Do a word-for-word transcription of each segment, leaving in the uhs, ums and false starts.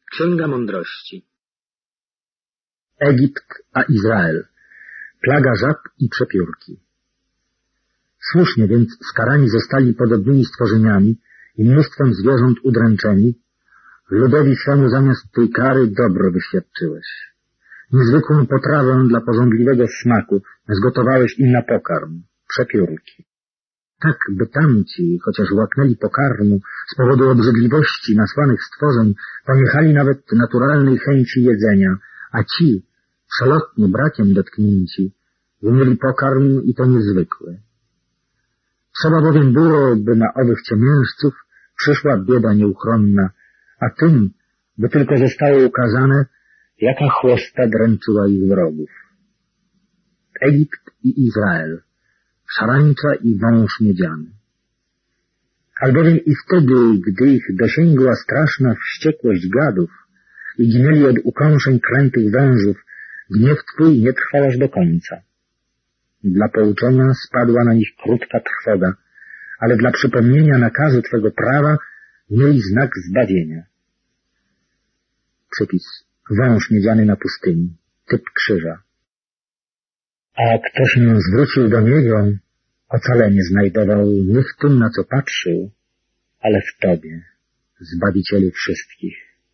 Księga Mądrości. Egipt a Izrael. Plaga żab i przepiórki. Słusznie więc skarani zostali podobnymi stworzeniami i mnóstwem zwierząt udręczeni. Ludowi swemu zamiast tej kary dobro wyświadczyłeś. Niezwykłą potrawę dla pożądliwego smaku zgotowałeś im na pokarm, przepiórki. Tak, by tamci, chociaż łaknęli pokarmu, z powodu obrzydliwości nasłanych stworzeń, poniechali nawet naturalnej chęci jedzenia, a ci, przelotnie brakiem dotknięci, wymieli pokarm i to niezwykły. Trzeba bowiem było, by na owych ciemiężców przyszła bieda nieuchronna, a tym, by tylko zostało ukazane, jaka chłosta dręczyła ich wrogów. Egipt i Izrael, szarańcza i wąż miedziany. Albowiem i wtedy, gdy ich dosięgła straszna wściekłość gadów i ginęli od ukąszeń krętych wężów, gniew Twój nie trwał aż do końca. Dla pouczenia spadła na nich krótka trwoga, ale dla przypomnienia nakazu Twego prawa mieli znak zbawienia. Przypis. Wąż miedziany na pustyni, typ krzyża. A kto się zwrócił do niego, ocalenie znajdował nie w tym, na co patrzył, ale w Tobie, Zbawicielu wszystkich.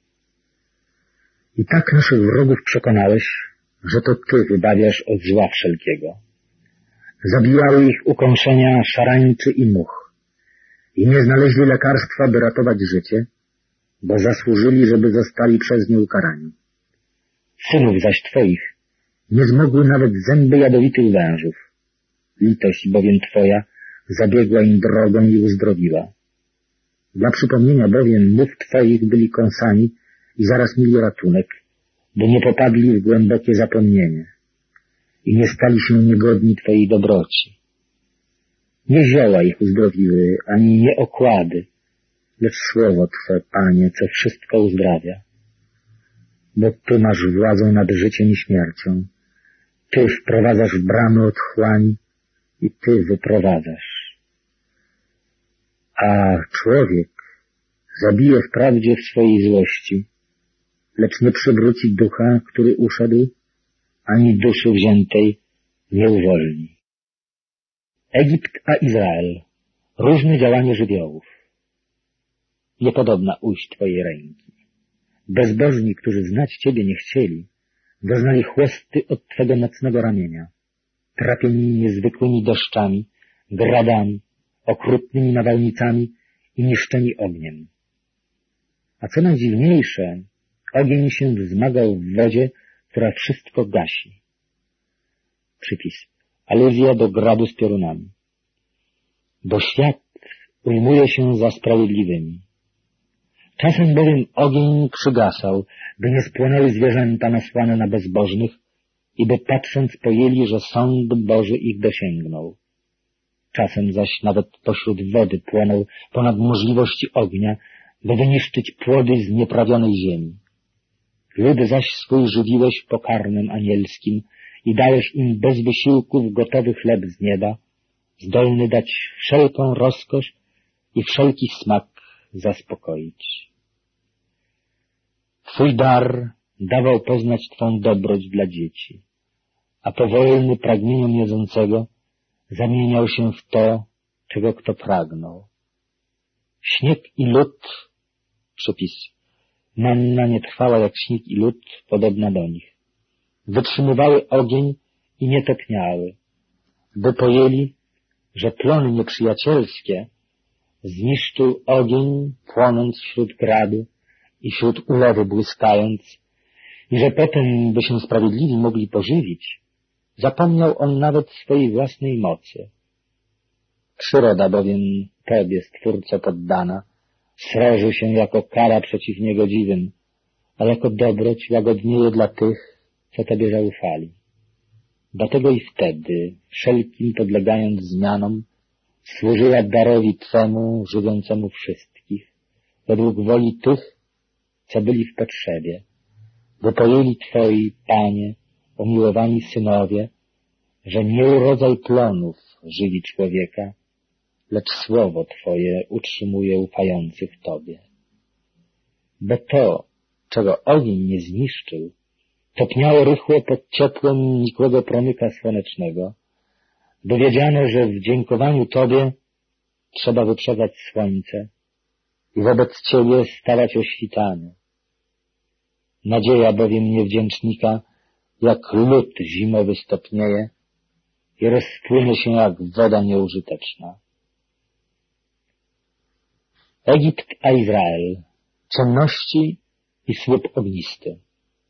I tak naszych wrogów przekonałeś, że to Ty wybawiasz od zła wszelkiego. Zabijały ich ukąszenia szarańczy i much i nie znaleźli lekarstwa, by ratować życie, bo zasłużyli, żeby zostali przez nie ukarani. Synów zaś Twoich nie zmogły nawet zęby jadowitych wężów. Litość bowiem Twoja zabiegła im drogą i uzdrowiła. Dla przypomnienia bowiem mów Twoich byli kąsani i zaraz mieli ratunek, bo nie popadli w głębokie zapomnienie i nie stali się niegodni Twojej dobroci. Nie zioła ich uzdrowiły, ani nie okłady, lecz słowo Twe, Panie, co wszystko uzdrawia. Bo Ty masz władzę nad życiem i śmiercią. Ty wprowadzasz bramy otchłani i Ty wyprowadzasz. A człowiek zabije wprawdzie w swojej złości, lecz nie przywróci ducha, który uszedł, ani duszy wziętej nie uwolni. Egipt a Izrael. Różne działanie żywiołów. Niepodobna ujść Twojej ręki. Bezbożni, którzy znać Ciebie nie chcieli, doznali chłosty od Twego mocnego ramienia, trapieni niezwykłymi deszczami, gradami, okrutnymi nawałnicami i niszczeni ogniem. A co najdziwniejsze, ogień się wzmagał w wodzie, która wszystko gasi. Przypis. Aluzja do gradu z piorunami. Bo świat ujmuje się za sprawiedliwymi. Czasem bowiem ogień przygasał, by nie spłonęły zwierzęta nasłane na bezbożnych i by patrząc pojęli, że sąd Boży ich dosięgnął. Czasem zaś nawet pośród wody płonął ponad możliwości ognia, by wyniszczyć płody z nieprawionej ziemi. Lud zaś swój żywiłeś pokarmem anielskim i dałeś im bez wysiłków gotowy chleb z nieba, zdolny dać wszelką rozkosz i wszelki smak zaspokoić. Twój dar dawał poznać Twą dobroć dla dzieci, a powolny pragnieniom jedzącego zamieniał się w to, czego kto pragnął. Śnieg i lód, przypis, manna nie trwała jak śnieg i lód, podobna do nich. Wytrzymywały ogień i nie topniały, by pojęli, że plony nieprzyjacielskie zniszczył ogień, płonąc wśród gradu i wśród ulewy błyskając, i że potem, by się sprawiedliwi mogli pożywić, zapomniał on nawet swojej własnej mocy. Przyroda bowiem Tobie, Stwórco, poddana, sroży się jako kara przeciw niegodziwym, a jako dobroć łagodnieje dla tych, co Tobie zaufali. Dlatego i wtedy, wszelkim podlegając zmianom, służyła darowi Twemu, żywiącemu wszystkich, według woli tych, co byli w potrzebie, bo pojęli Twoi, Panie, umiłowani synowie, że nie urodzaj plonów żywi człowieka, lecz słowo Twoje utrzymuje ufających Tobie. Bo to, czego ogień nie zniszczył, topniało rychło pod ciepłem nikłego promyka słonecznego, bo wiedziano, że w dziękowaniu Tobie trzeba wyprzedzać słońce i wobec Ciebie stawać o świtanie. Nadzieja bowiem niewdzięcznika jak lód zimowy stopnieje i rozpłynie się jak woda nieużyteczna. Egipt a Izrael, ciemności i słup ognisty.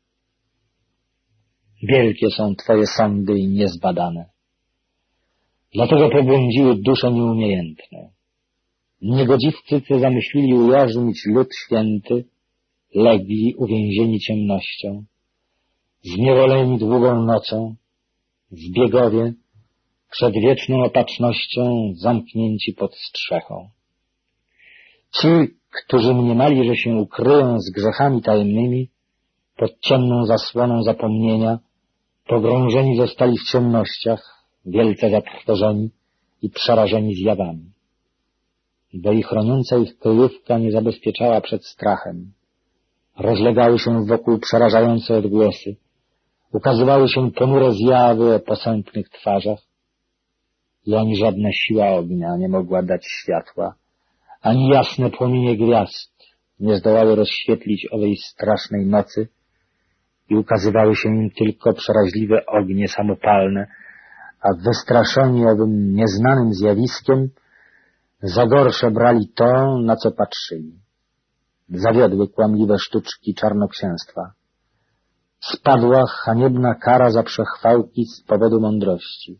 Wielkie są Twoje sądy i niezbadane. Dlatego pobłądziły dusze nieumiejętne. Niegodziwcy, co zamyślili ujarzmić lud święty, legli uwięzieni ciemnością, zniewoleni długą nocą, zbiegowie, przed wieczną opatrznością zamknięci pod strzechą. Ci, którzy mniemali, że się ukryją z grzechami tajemnymi, pod ciemną zasłoną zapomnienia, pogrążeni zostali w ciemnościach, wielce zatrwożeni i przerażeni zjawami. Bo i chroniąca ich kryjówka nie zabezpieczała przed strachem. Rozlegały się wokół przerażające odgłosy, ukazywały się ponure zjawy o posępnych twarzach i ani żadna siła ognia nie mogła dać światła, ani jasne płomienie gwiazd nie zdołały rozświetlić owej strasznej nocy i ukazywały się im tylko przeraźliwe ognie samopalne, a wystraszeni owym nieznanym zjawiskiem za gorsze brali to, na co patrzyli. Zawiodły kłamliwe sztuczki czarnoksięstwa. Spadła haniebna kara za przechwałki z powodu mądrości.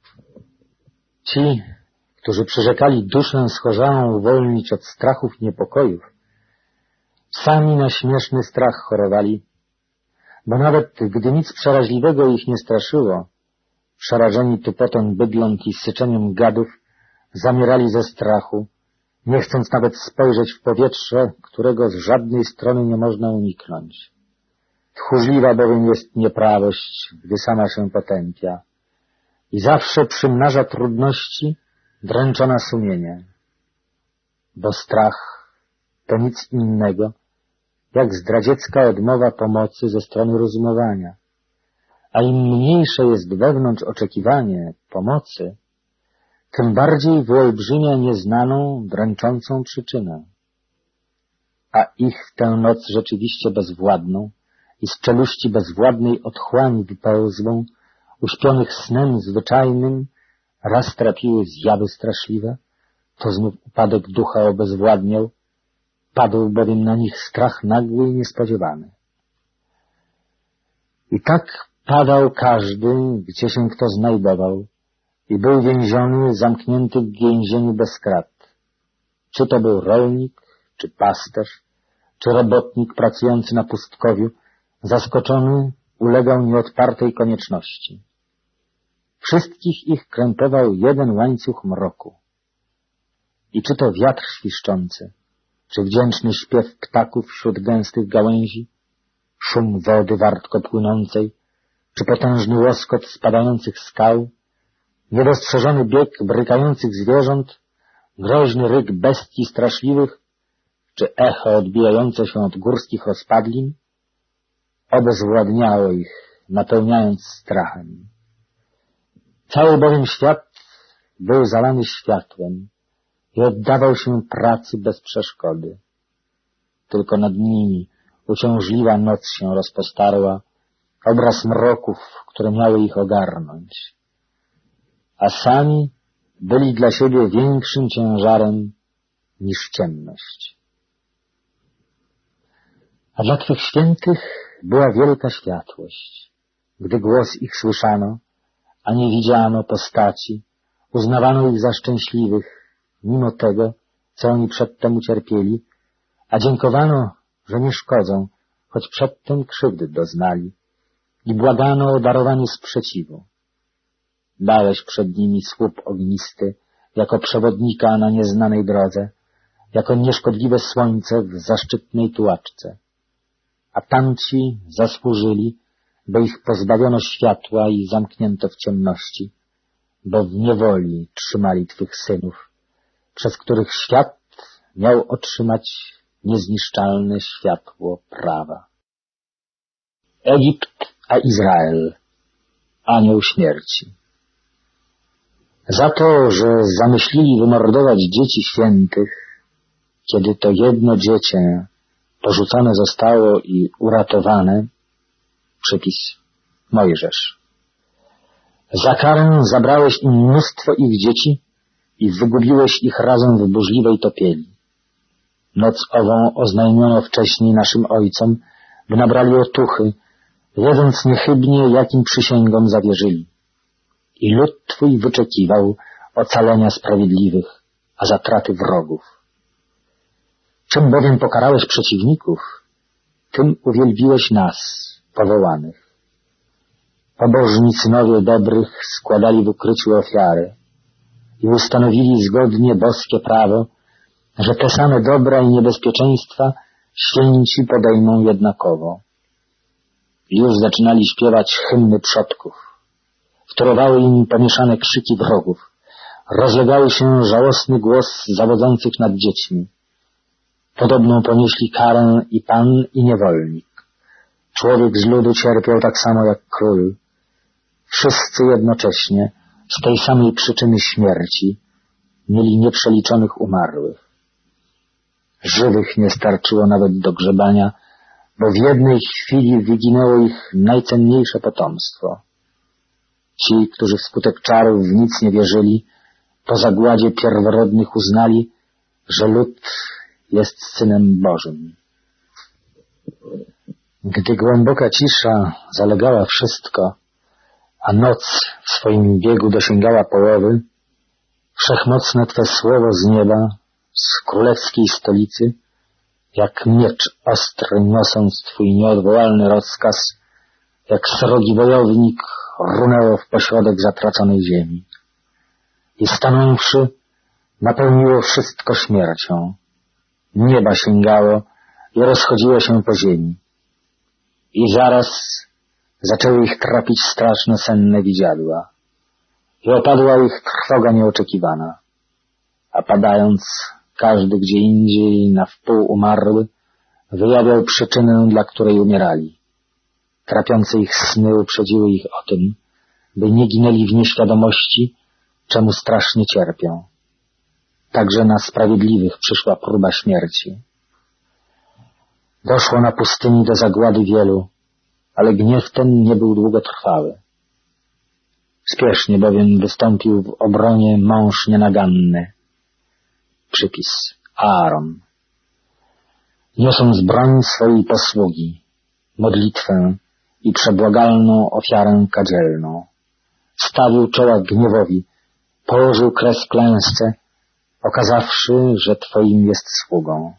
Ci, którzy przyrzekali duszę schorzaną uwolnić od strachów i niepokojów, sami na śmieszny strach chorowali, bo nawet gdy nic przeraźliwego ich nie straszyło, przerażeni tupotą bydląt i syczeniem gadów, zamierali ze strachu, nie chcąc nawet spojrzeć w powietrze, którego z żadnej strony nie można uniknąć. Tchórzliwa bowiem jest nieprawość, gdy sama się potępia i zawsze przymnaża trudności dręczona sumienie, bo strach to nic innego, jak zdradziecka odmowa pomocy ze strony rozumowania, a im mniejsze jest wewnątrz oczekiwanie pomocy, tym bardziej wyolbrzymia nieznaną, dręczącą przyczynę. A ich w tę noc rzeczywiście bezwładną i z czeluści bezwładnej otchłani wypełzłą, uśpionych snem zwyczajnym, raz trapiły zjawy straszliwe, to znów upadek ducha obezwładniał, padł bowiem na nich strach nagły i niespodziewany. I tak padał każdy, gdzie się kto znajdował, i był więziony, zamknięty w więzieniu bez krat. Czy to był rolnik, czy pasterz, czy robotnik pracujący na pustkowiu, zaskoczony ulegał nieodpartej konieczności. Wszystkich ich krępował jeden łańcuch mroku. I czy to wiatr świszczący, czy wdzięczny śpiew ptaków wśród gęstych gałęzi, szum wody wartko płynącej, czy potężny łoskot spadających skał, niedostrzeżony bieg brykających zwierząt, groźny ryk bestii straszliwych, czy echo odbijające się od górskich rozpadlin, obezwładniało ich, napełniając strachem. Cały bowiem świat był zalany światłem i oddawał się pracy bez przeszkody. Tylko nad nimi uciążliwa noc się rozpostarła, obraz mroków, które miały ich ogarnąć, a sami byli dla siebie większym ciężarem niż ciemność. A dla Twych świętych była wielka światłość. Gdy głos ich słyszano, a nie widziano postaci, uznawano ich za szczęśliwych, mimo tego, co oni przedtem ucierpieli, a dziękowano, że nie szkodzą, choć przedtem krzywdy doznali, i błagano o darowanie sprzeciwu. Dałeś przed nimi słup ognisty, jako przewodnika na nieznanej drodze, jako nieszkodliwe słońce w zaszczytnej tułaczce. A tamci zasłużyli, bo ich pozbawiono światła i zamknięto w ciemności, bo w niewoli trzymali Twych synów, przez których świat miał otrzymać niezniszczalne światło prawa. Egipt a Izrael, anioł śmierci. Za to, że zamyślili wymordować dzieci świętych, kiedy to jedno dziecię porzucone zostało i uratowane, przypis Mojżesz. Za karę zabrałeś im mnóstwo ich dzieci i wygubiłeś ich razem w burzliwej topieli. Noc ową oznajmiono wcześniej naszym ojcom, by nabrali otuchy, wiedząc niechybnie, jakim przysięgom zawierzyli. I lud Twój wyczekiwał ocalenia sprawiedliwych, a zatraty wrogów. Czym bowiem pokarałeś przeciwników, tym uwielbiłeś nas, powołanych. Pobożni synowie dobrych składali w ukryciu ofiary i ustanowili zgodnie boskie prawo, że te same dobra i niebezpieczeństwa święci podejmą jednakowo. Już zaczynali śpiewać hymny przodków. Wtórowały im pomieszane krzyki wrogów. Rozlegały się żałosny głos zawodzących nad dziećmi. Podobną ponieśli karę i pan, i niewolnik. Człowiek z ludu cierpiał tak samo jak król. Wszyscy jednocześnie, z tej samej przyczyny śmierci, mieli nieprzeliczonych umarłych. Żywych nie starczyło nawet do grzebania, bo w jednej chwili wyginęło ich najcenniejsze potomstwo. Ci, którzy wskutek czarów w nic nie wierzyli, po zagładzie pierworodnych uznali, że lud jest Synem Bożym. Gdy głęboka cisza zalegała wszystko, a noc w swoim biegu dosięgała połowy, wszechmocne Twe słowo z nieba, z królewskiej stolicy, jak miecz ostry niosąc Twój nieodwołalny rozkaz, jak srogi wojownik runęło w pośrodek zatraconej ziemi. I stanąwszy, napełniło wszystko śmiercią. Nieba sięgało i rozchodziło się po ziemi. I zaraz zaczęły ich trapić straszne senne widziadła. I opadła ich trwoga nieoczekiwana. A padając, każdy gdzie indziej na wpół umarły, wyjawiał przyczynę, dla której umierali. Trapiące ich sny uprzedziły ich o tym, by nie ginęli w nieświadomości, czemu strasznie cierpią. Także na sprawiedliwych przyszła próba śmierci. Doszło na pustyni do zagłady wielu, ale gniew ten nie był długotrwały. Spiesznie bowiem wystąpił w obronie mąż nienaganny. Przypis Aaron. Niosąc broń swojej posługi, modlitwę i przebłagalną ofiarę kadzielną, stawił czoła gniewowi, położył kres klęsce, okazawszy, że Twoim jest sługą.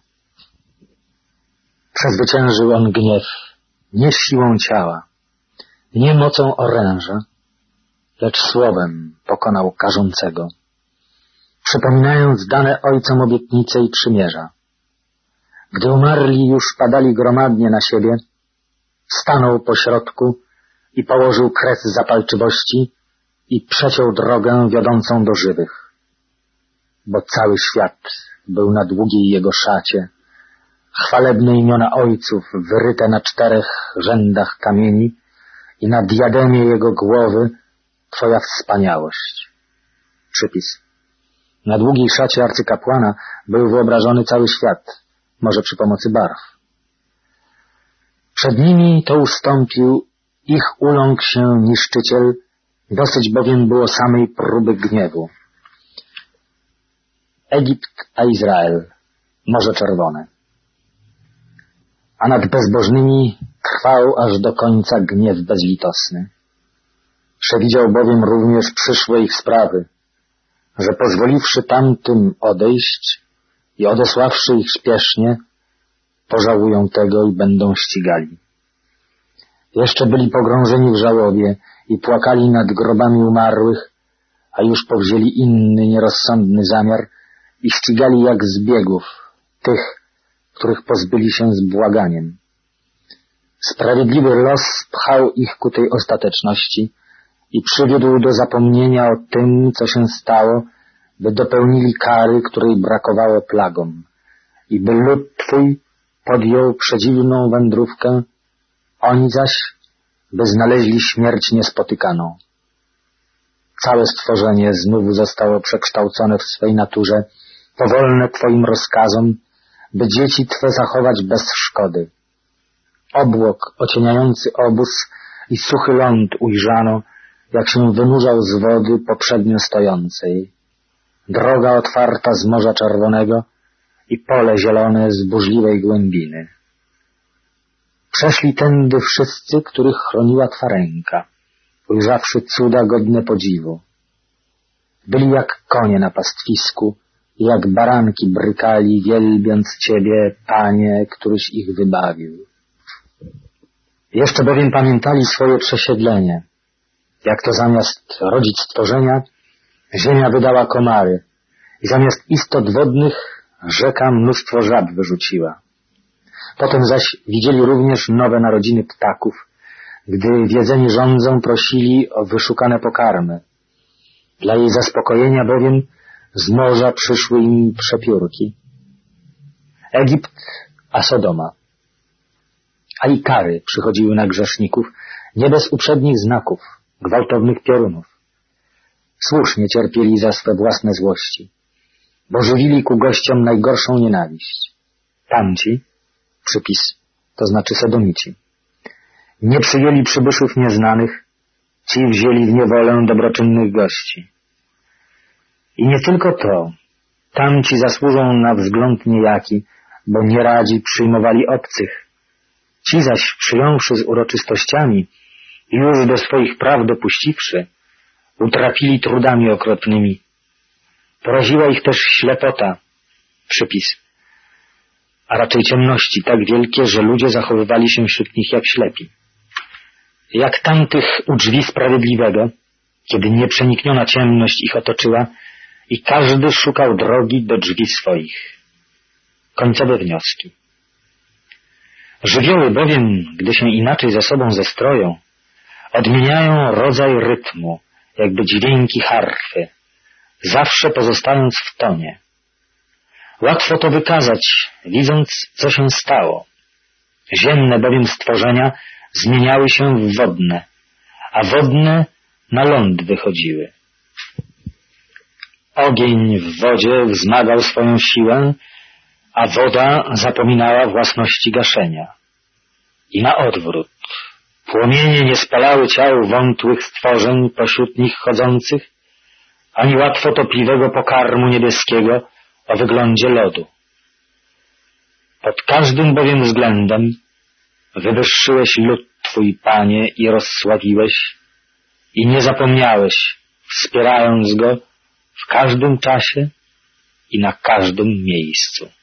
Przezwyciężył on gniew nie siłą ciała, nie mocą oręża, lecz słowem pokonał karzącego, przypominając dane ojcom obietnice i przymierza. Gdy umarli już padali gromadnie na siebie, stanął pośrodku i położył kres zapalczywości i przeciął drogę wiodącą do żywych. Bo cały świat był na długiej jego szacie, chwalebne imiona ojców wyryte na czterech rzędach kamieni i na diademie jego głowy Twoja wspaniałość. Przypis. Na długiej szacie arcykapłana był wyobrażony cały świat, może przy pomocy barw. Przed nimi to ustąpił, ich uląkł się niszczyciel, dosyć bowiem było samej próby gniewu. Egipt a Izrael, Morze Czerwone. A nad bezbożnymi trwał aż do końca gniew bezlitosny. Przewidział bowiem również przyszłe ich sprawy, że pozwoliwszy tamtym odejść i odesławszy ich śpiesznie, pożałują tego i będą ścigali. Jeszcze byli pogrążeni w żałobie i płakali nad grobami umarłych, a już powzięli inny nierozsądny zamiar i ścigali jak zbiegów tych, których pozbyli się z błaganiem. Sprawiedliwy los pchał ich ku tej ostateczności i przywiódł do zapomnienia o tym, co się stało, by dopełnili kary, której brakowało plagom, i by lud Twój podjął przedziwną wędrówkę, oni zaś by znaleźli śmierć niespotykaną. Całe stworzenie znowu zostało przekształcone w swej naturze, powolne Twoim rozkazom, by dzieci Twe zachować bez szkody. Obłok ocieniający obóz i suchy ląd ujrzano, jak się wynurzał z wody poprzednio stojącej. Droga otwarta z Morza Czerwonego i pole zielone z burzliwej głębiny. Przeszli tędy wszyscy, których chroniła Twa ręka, ujrzawszy cuda godne podziwu. Byli jak konie na pastwisku i jak baranki brykali, wielbiąc Ciebie, Panie, któryś ich wybawił. Jeszcze bowiem pamiętali swoje przesiedlenie, jak to zamiast rodzić stworzenia, ziemia wydała komary i zamiast istot wodnych rzeka mnóstwo żab wyrzuciła. Potem zaś widzieli również nowe narodziny ptaków, gdy wiedzeni rządzą prosili o wyszukane pokarmy. Dla jej zaspokojenia bowiem z morza przyszły im przepiórki. Egipt, a Sodoma. A i kary przychodziły na grzeszników, nie bez uprzednich znaków, gwałtownych piorunów. Słusznie cierpieli za swe własne złości, bo żywili ku gościom najgorszą nienawiść. Tamci, przypis, to znaczy Sodomici, nie przyjęli przybyszów nieznanych, ci wzięli w niewolę dobroczynnych gości. I nie tylko to, tamci zasłużą na wzgląd niejaki, bo nieradzi przyjmowali obcych. Ci zaś, przyjąwszy z uroczystościami i już do swoich praw dopuściwszy, utrapili trudami okropnymi. Poraziła ich też ślepota, przypis, a raczej ciemności tak wielkie, że ludzie zachowywali się wśród nich jak ślepi. Jak tamtych u drzwi sprawiedliwego, kiedy nieprzenikniona ciemność ich otoczyła i każdy szukał drogi do drzwi swoich. Końcowe wnioski. Żywioły bowiem, gdy się inaczej ze sobą zestroją, odmieniają rodzaj rytmu, jakby dźwięki harfy, zawsze pozostając w tonie. Łatwo to wykazać, widząc, co się stało. Ziemne bowiem stworzenia zmieniały się w wodne, a wodne na ląd wychodziły. Ogień w wodzie wzmagał swoją siłę, a woda zapominała własności gaszenia. I na odwrót. Płomienie nie spalały ciał wątłych stworzeń pośród nich chodzących, ani łatwo topliwego pokarmu niebieskiego o wyglądzie lodu. Pod każdym bowiem względem wywyższyłeś lud Twój, Panie, i rozsławiłeś, i nie zapomniałeś, wspierając go w każdym czasie i na każdym miejscu.